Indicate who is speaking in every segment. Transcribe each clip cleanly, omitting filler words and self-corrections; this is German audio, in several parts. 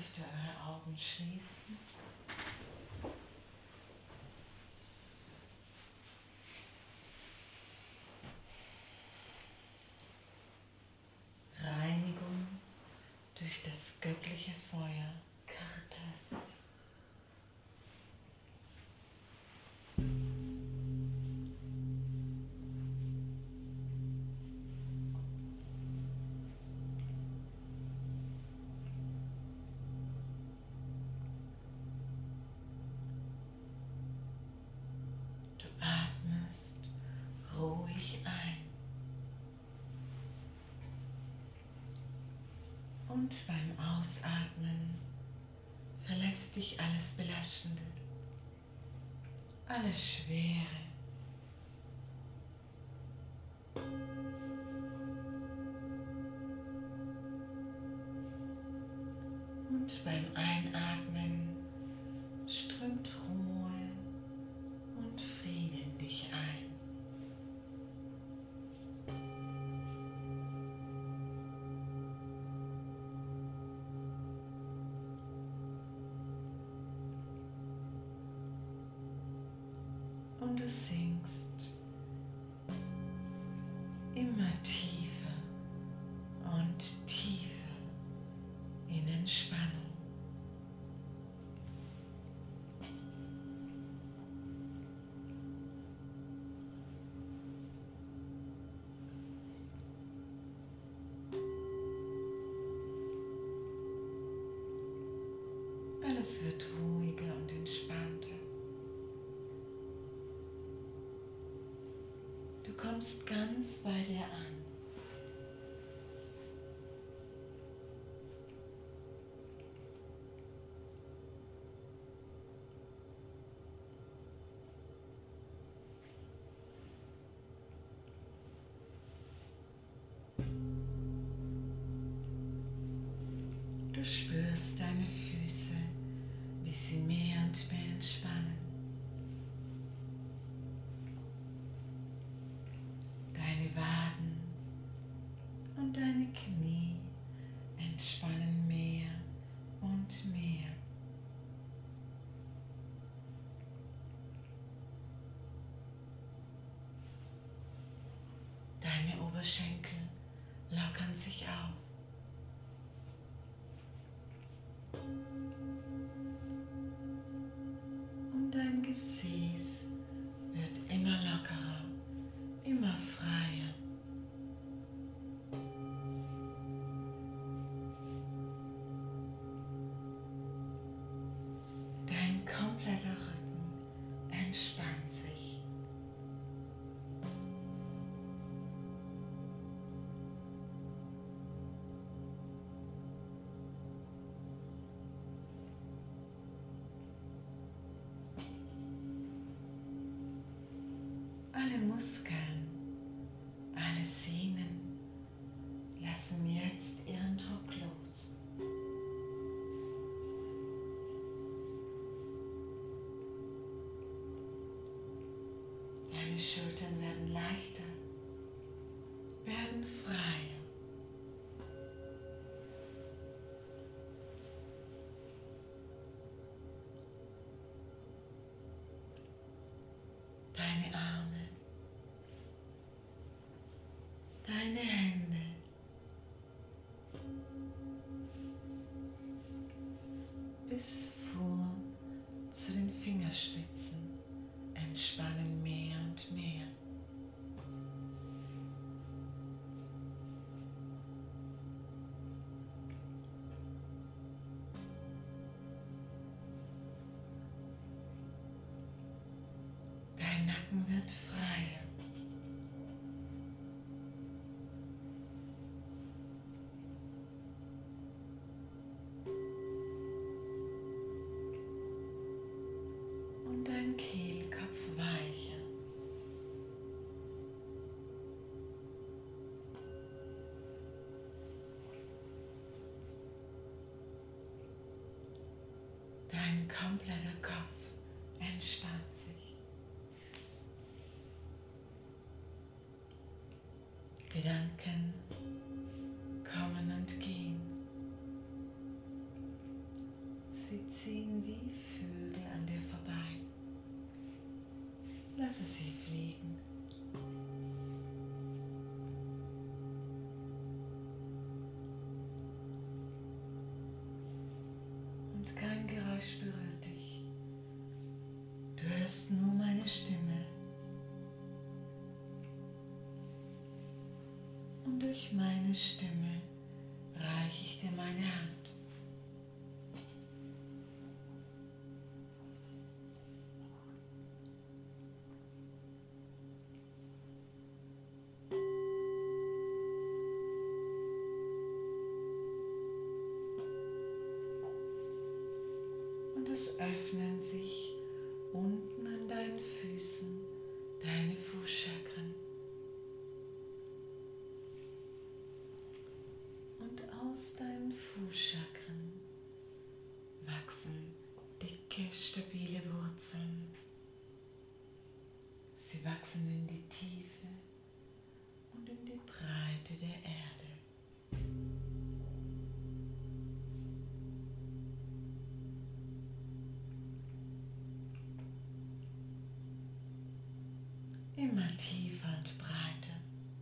Speaker 1: dürft ihr eure Augen schließen. Reinigung durch das göttliche Feuer Kartasis. Du atmest ruhig ein und beim Ausatmen verlässt dich alles Belastende, alles Schwere. Und beim Einatmen strömt Ruhe und Friede in dich ein. Und du sinkst immer tiefer und tiefer in Entspannung. Alles wird ruhiger und entspannter. Du kommst ganz bei dir an. Du spürst deine Füße, wie sie mehr und mehr entspannen. Deine Waden und deine Knie entspannen mehr und mehr. Deine Oberschenkel lockern sich auf. Und dein Gesäß wird immer lockerer, immer freier. Dein kompletter Rücken entspannt sich. Alle Muskeln, alle Sehnen lassen jetzt ihren Druck los. Deine Schultern werden leichter, werden freier. Deine Arme, deine Hände, bis vor zu den Fingerspitzen entspannen mehr und mehr. Dein Nacken wird freier. Und dein Kehlkopf weicher. Dein kompletter Kopf entspannt sich. Gedanken kommen und gehen. lasse sie fliegen. Und kein Geräusch berührt dich. Du hörst nur meine Stimme. Und durch meine Stimme reiche ich dir meine Hand. Und es öffnen sich unten an deinen Füßen deine Fußchakren. Und aus deinen Fußchakren wachsen dicke, stabile Wurzeln. Sie wachsen in die Tiefe und in die Breite der Erde. Immer tiefer und breiter.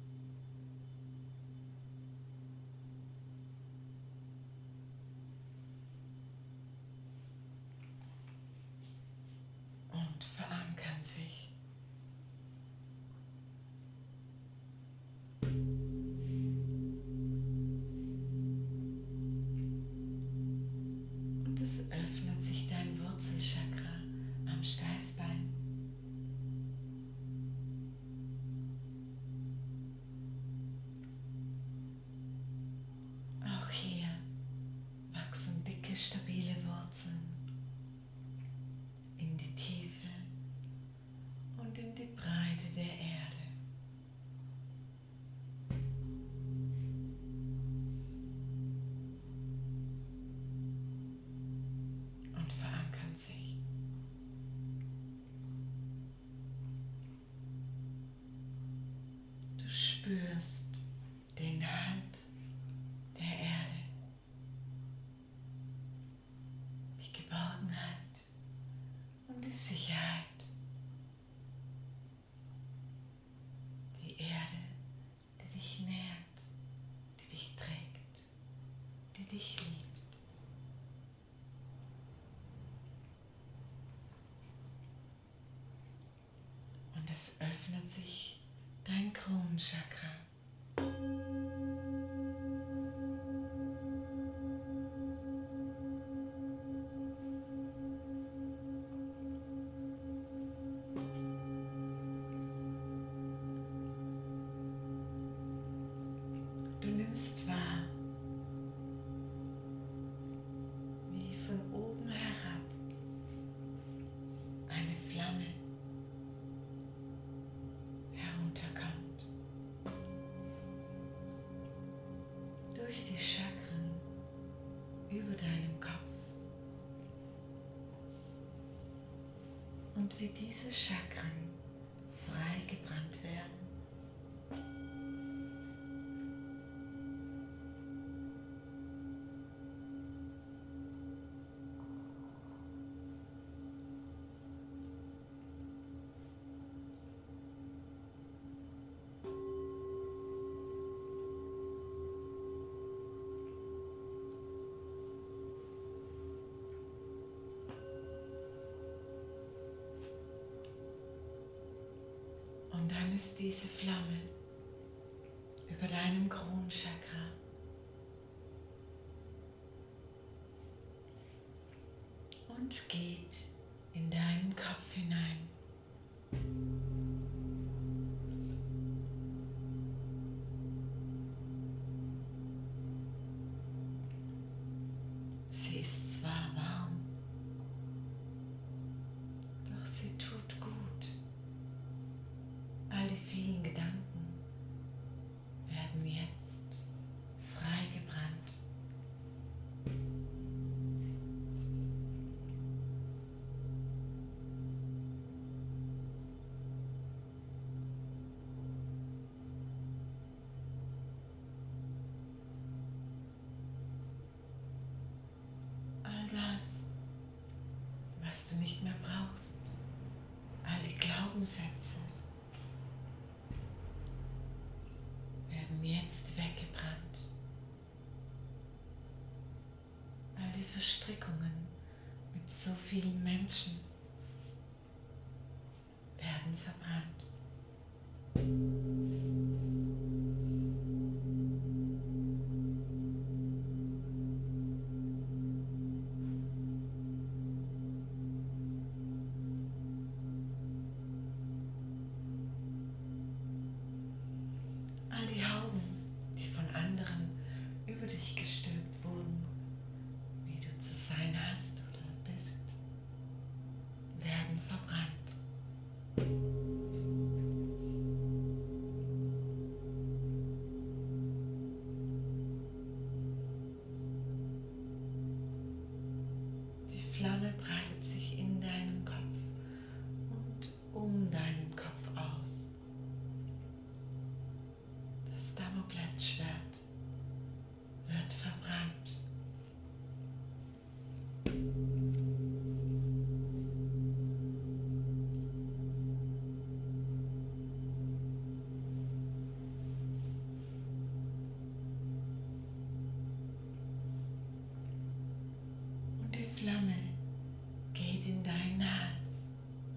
Speaker 1: Und verankern sich. Und es öffnet sich dein Wurzelchakra am Steißbein. Auch hier wachsen dicke, stabile Wurzeln in die Tiefe und in die Breite der Erde. Und verankern sich. Du spürst den Halt der Erde, die Geborgenheit und die Sicherheit. Die Erde, die dich nährt, die dich trägt, die dich liebt. Und es öffnet sich dein Kronenchakra. Du nimmst wahr, wie von oben herab eine Flamme herunterkommt, durch die Chakren über deinem Kopf, und wie diese Chakren freigebrannt werden. Und dann ist diese Flamme über deinem Kronenchakra und geht in deinen Kopf hinein. Sie ist zwar warm, doch sie tut gut. All die vielen Gedanken werden jetzt freigebrannt. All das werden jetzt weggebrannt. All die Verstrickungen mit so vielen Menschen werden verbrannt. All die Hauben, die von anderen über dich gestülpt wurden, wie du zu sein hast oder bist, werden verbrannt. Die Flamme breitet sich in deinem Kopf und um deinen Kopf aus. Das Damoklesschwert wird verbrannt. Und die Flamme geht in dein Herz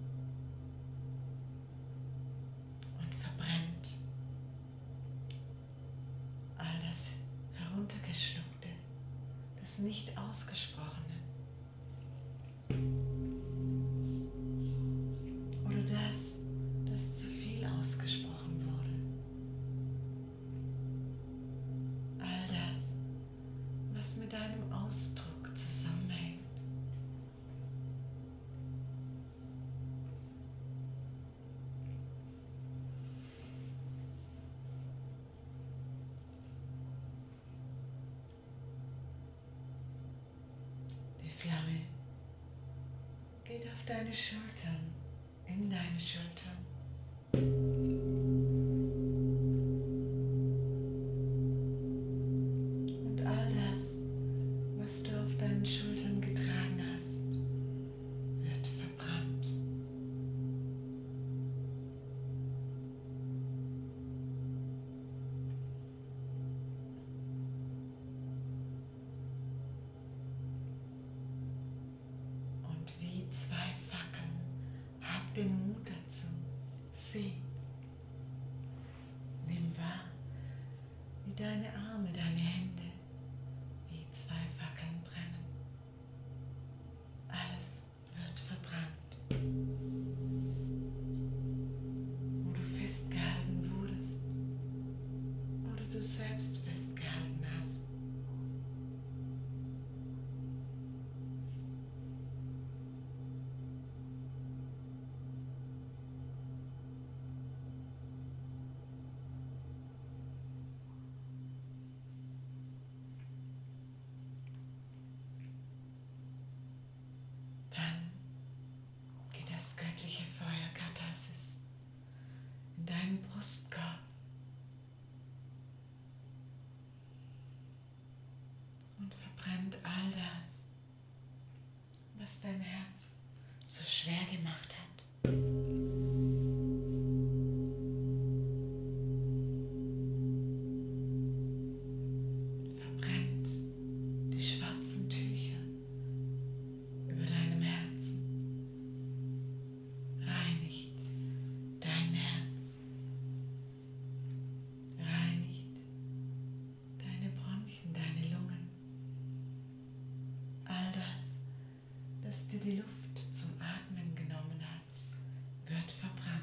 Speaker 1: und verbrennt all das Heruntergeschluckte, das nicht Ausgesprochene oder das zu viel ausgesprochen wurde. All das, was mit deinem Ausdruck zusammenhängt. Die Flamme geht auf deine Schultern, in deine Schultern. Und all das, was du auf deinen Schultern getragen hast, wird verbrannt. Und wie zwei Fackeln, hab den Mut dazu. Sieh, nimm wahr, wie deine Arme, deine Hände, wie zwei Fackeln brennen. Alles wird verbrannt. Wo du festgehalten wurdest oder du selbst festgehalten hast. Dann geht das göttliche Feuer Katharsis in deinen Brustkorb und verbrennt all das, was dein Herz so schwer gemacht hat. Verbrennt die schwarzen Tücher über deinem Herzen. Reinigt dein Herz. Reinigt deine Bronchien, deine Lungen. All das, das dir die Luft zum Atmen genommen hat, wird verbrannt.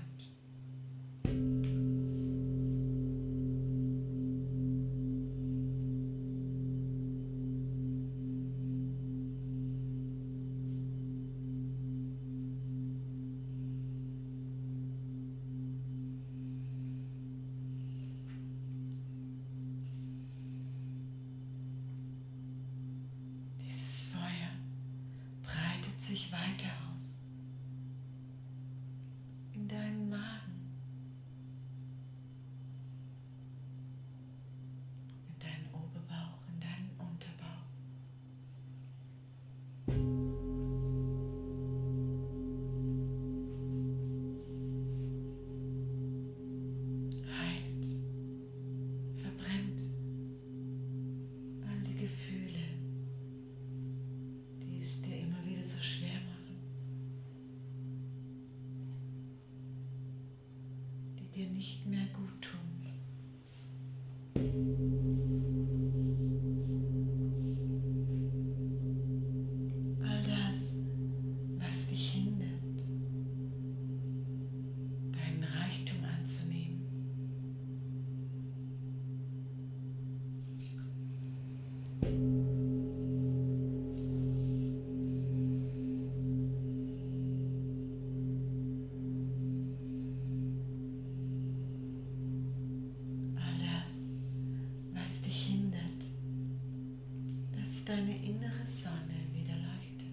Speaker 1: Dieses Feuer breitet sich weiter aus in deinen Magen, in deinen Oberbauch, in deinen Unterbauch. Heilt, verbrennt bis deine innere Sonne wieder leuchtet.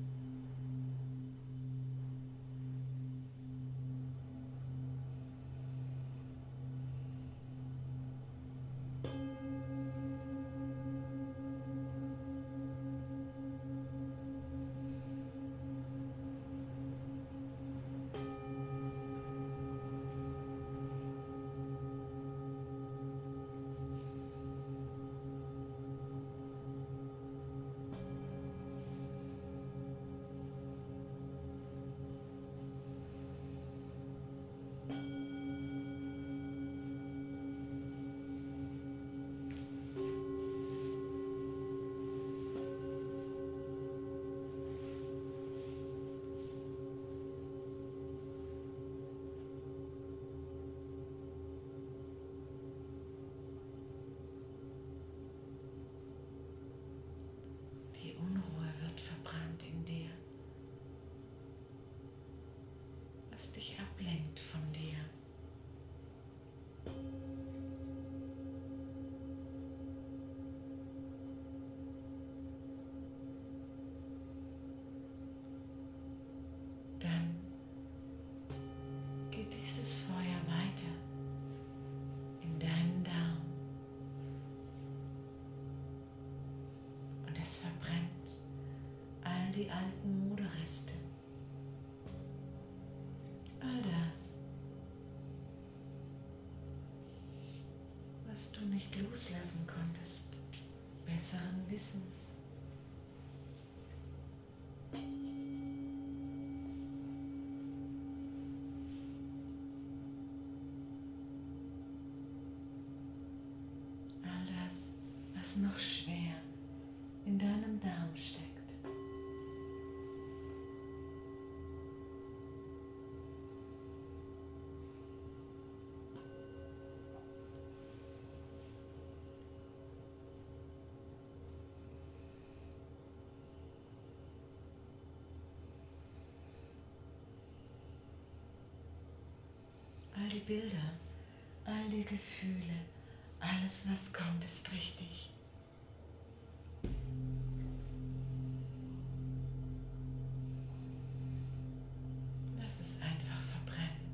Speaker 1: Die Unruhe wird verbrannt in dir, was dich ablenkt von dir. Dann geht dieses Feuer weiter in deinen Darm und es verbrennt all die alten Modereste, all das, was du nicht loslassen konntest, besseren Wissens. All das, was noch schwer in deinem Darm steckt. All die Bilder, all die Gefühle, alles, was kommt, ist richtig. Lass es einfach verbrennen.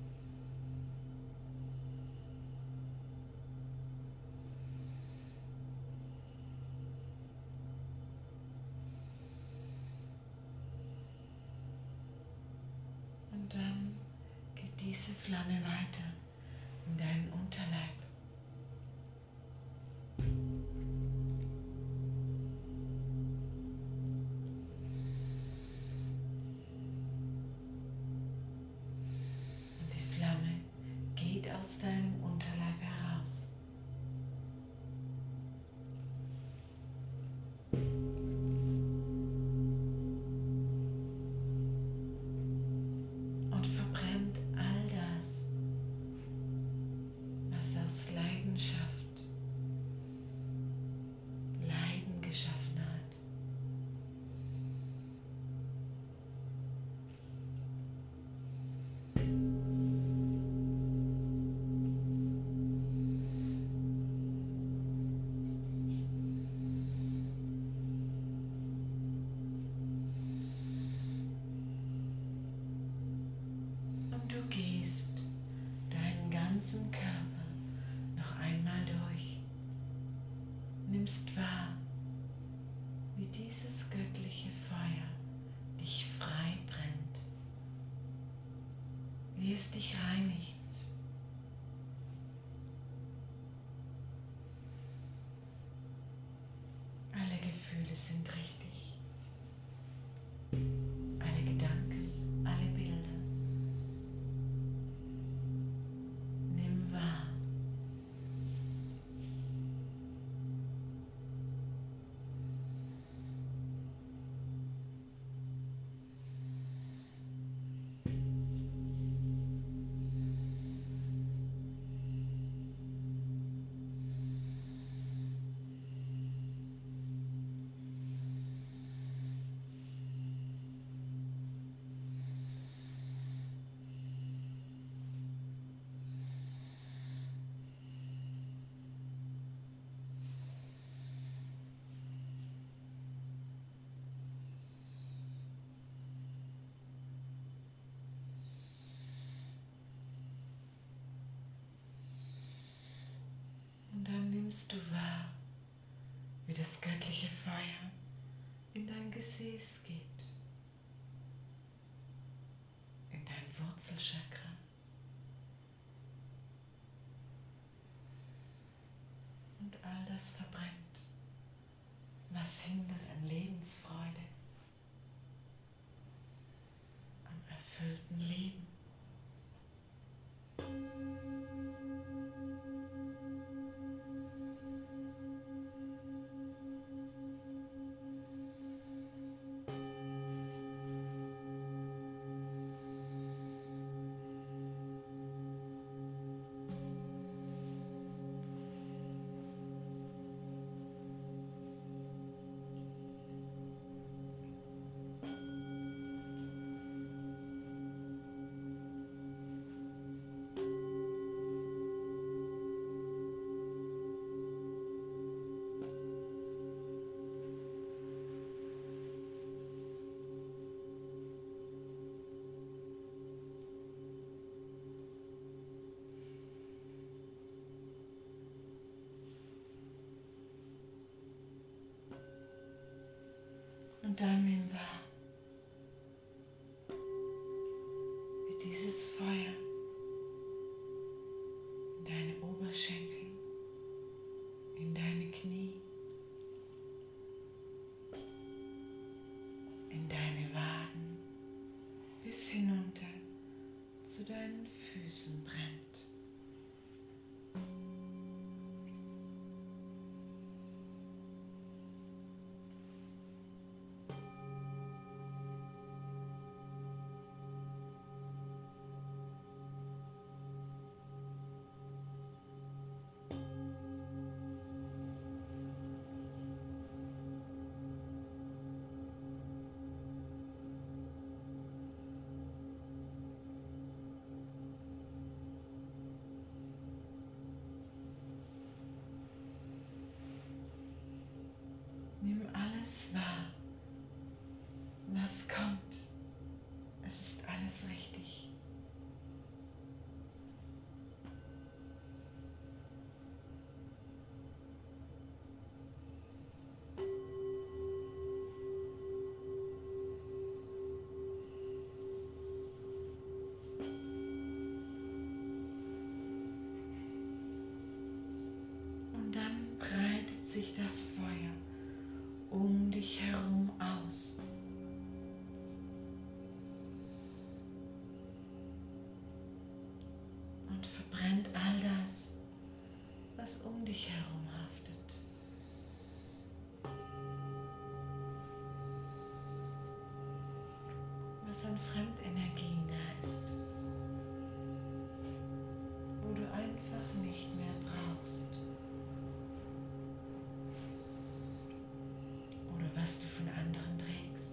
Speaker 1: Und dann geht diese Flamme weiter in deinen Unterleib. Und die Flamme geht aus deinem Unterleib heraus. Und verbrennt all das, was aus Leidenschaft Leiden geschaffen hat. Und du gehst deinen ganzen Körper noch einmal durch, nimmst wahr, wie dieses göttliche Feuer dich frei brennt, wie es dich reinigt. Alle Gefühle sind richtig, alle Gedanken, alle Bilder. Nimm wahr. nimmst du wahr, wie das göttliche Feuer in dein Gesäß geht, in dein Wurzelchakra. Und all das verbrennt, was hindert an Lebensfreude, am erfüllten Leben. Und dann nimm wahr, wie dieses Feuer in deine Oberschenkel, in deine Knie, in deine Waden bis hinunter zu deinen Füßen brennt. Nimm alles wahr, was kommt. Es ist alles richtig. Und dann breitet sich das Feuer um dich herum aus. Und verbrennt all das, was um dich herum haftet. Was an Fremdenergien da ist, wo du einfach nicht mehr brauchst. Oder was du von anderen trägst.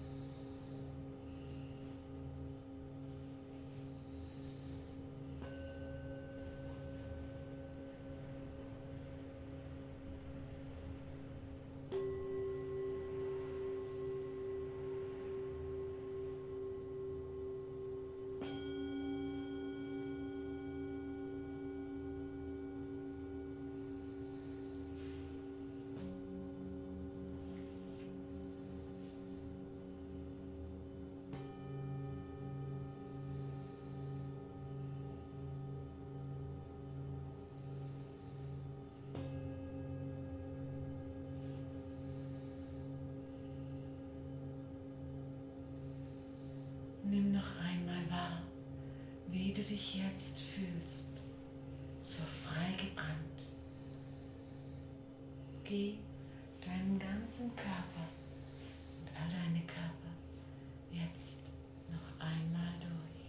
Speaker 1: Nimm noch einmal wahr, wie du dich jetzt fühlst, so frei gebrannt. Geh deinen ganzen Körper und all deine Körper jetzt noch einmal durch.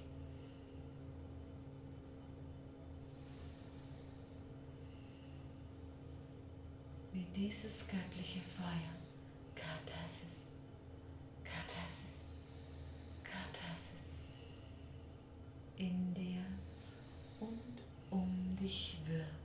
Speaker 1: Wie dieses göttliche Feuer, Katharsis, Katharsis, Katharsis, in dir und um dich wirkt.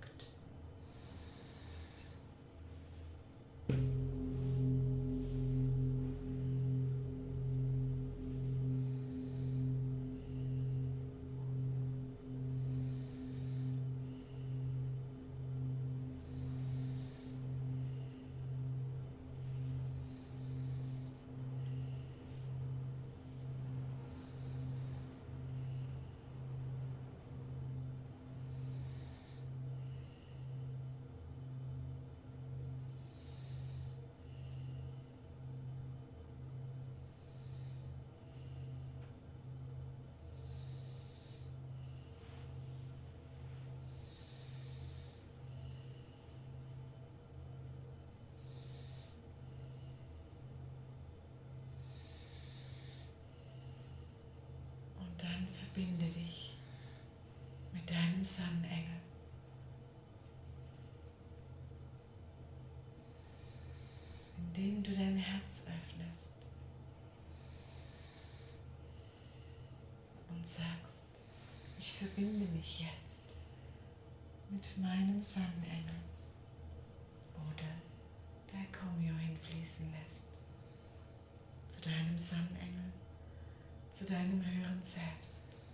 Speaker 1: verbinde dich mit deinem Sonnenengel. Indem du dein Herz öffnest und sagst, ich verbinde mich jetzt mit meinem Sonnenengel oder Daikomyo hinfließen lässt zu deinem Sonnenengel, zu deinem höheren Selbst.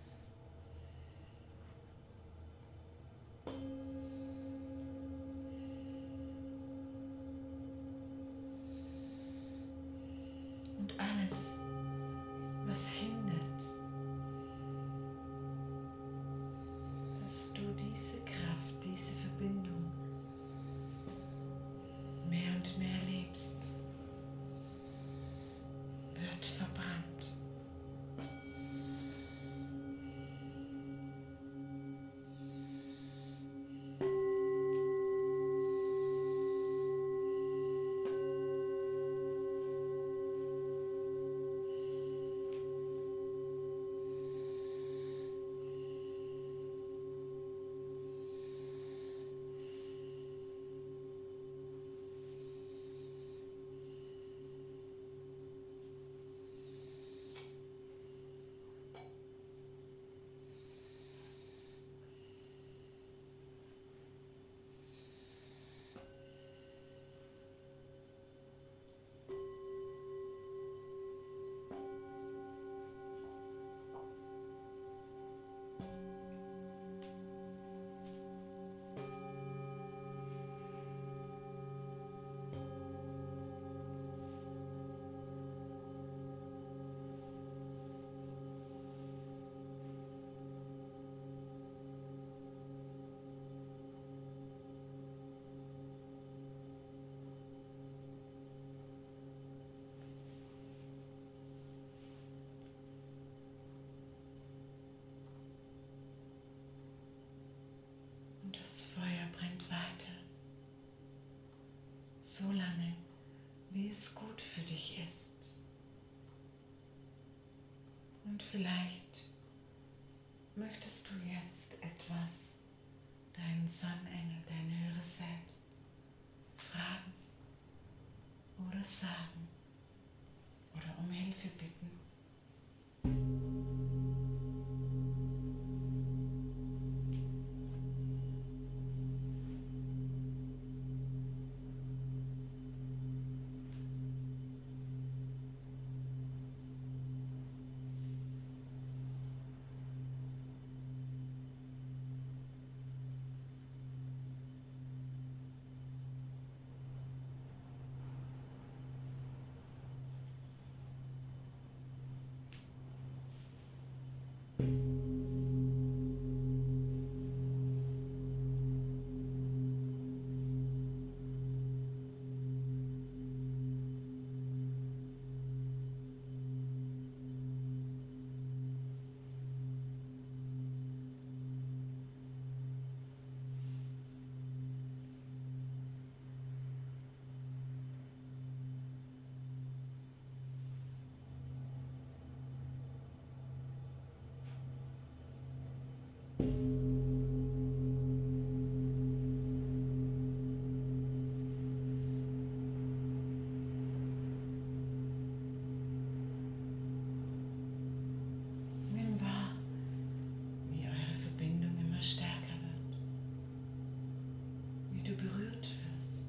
Speaker 1: Und alles, was hindert, dass du diese Kraft, diese Verbindung mehr und mehr lebst, wird verbrannt. Und das Feuer brennt weiter, so lange, wie es gut für dich ist. Und vielleicht möchtest du jetzt etwas deinen Sonnenengel, dein höheres Selbst fragen oder sagen oder um Hilfe bitten. Nimm wahr, wie eure Verbindung immer stärker wird, wie du berührt wirst.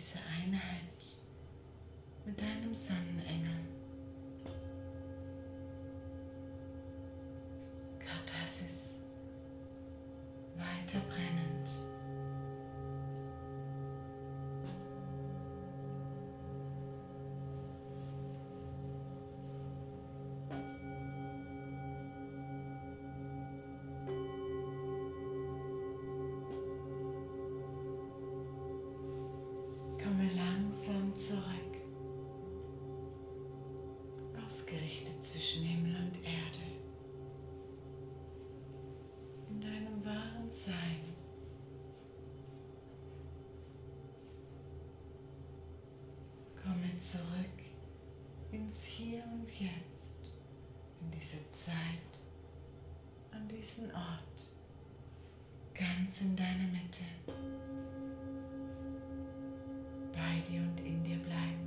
Speaker 1: diese Einheit mit deinem Sonnenengel. Kartassis weiter brennend. Komme langsam zurück, ausgerichtet zwischen Himmel und Erde, in deinem wahren Sein. Komme zurück ins Hier und Jetzt, in diese Zeit, an diesen Ort, ganz in deiner Mitte. Bei dir und in dir bleiben.